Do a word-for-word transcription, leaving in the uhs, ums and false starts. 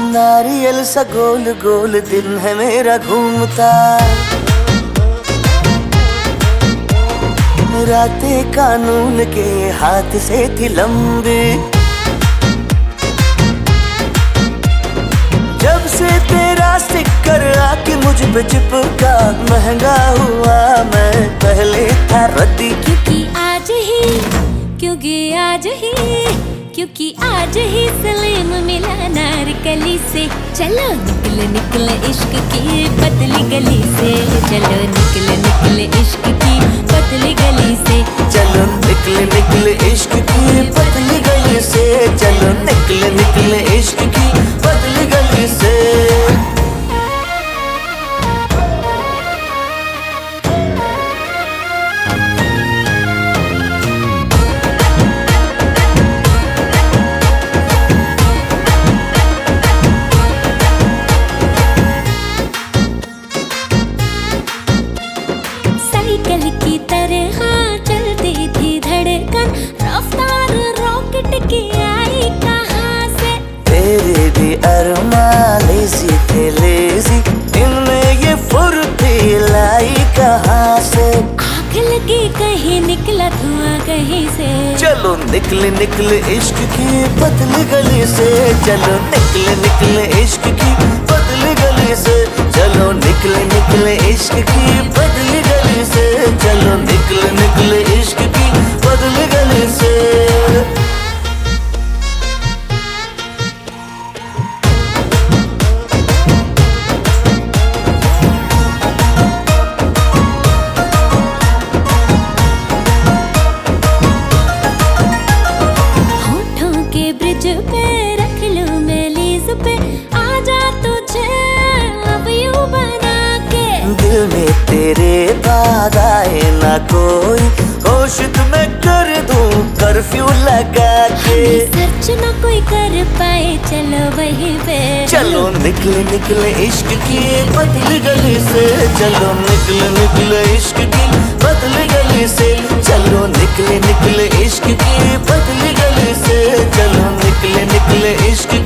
नारियल सा गोल गोल दिन है मेरा घूमता, रातें कानून के हाथ से थी लंबी। जब से तेरा स्टिकर आके मुझ पे चिपका, महंगा हुआ मैं पहले था रद्दी। क्योंकि आज ही क्योंकि आज ही क्योंकि आज ही सलीम मिला नारकली से। चलो निकले निकले इश्क की पतली गली से, चलो निकले निकले इश्क की पतली गली से, चलो निकले निकले इश्क की पतली गली से, चलो निकले निकले इश्क की पतली गली से। साइकिल की तरह चलती थी धड़कन, रफ्तार रॉकेट की आई कहाँ से। तेरे भी अरमान लेजी थे लेजी, इनमें ये फुर्ती लाई कहाँ से। आग लगी कहीं निकला धुआं कहीं से, चलो निकले निकले इश्क की पतली गली से, चलो निकले निकले इश्क की पतली गली से, चलो निकले निकले इश्क की पतली गली से, चलो निकले निकले इश्क की पतली गली से। ब्रिज पे रख लूं मैं लीज पे, आजा तुझे लव यू बना के। दिल में तेरे बाद आए ना कोई, होश तुम्हें कर दूं कर्फ्यू लगा के। सर्च ना कोई कर पाए, चलो वहीं पे, चलो निकले निकले इश्क की पतली गली से, चलो निकले निकले इश्क की पतली गली से, चलो निकले निकले इश्क की पतली गली से, चलो निकले निकले इश्क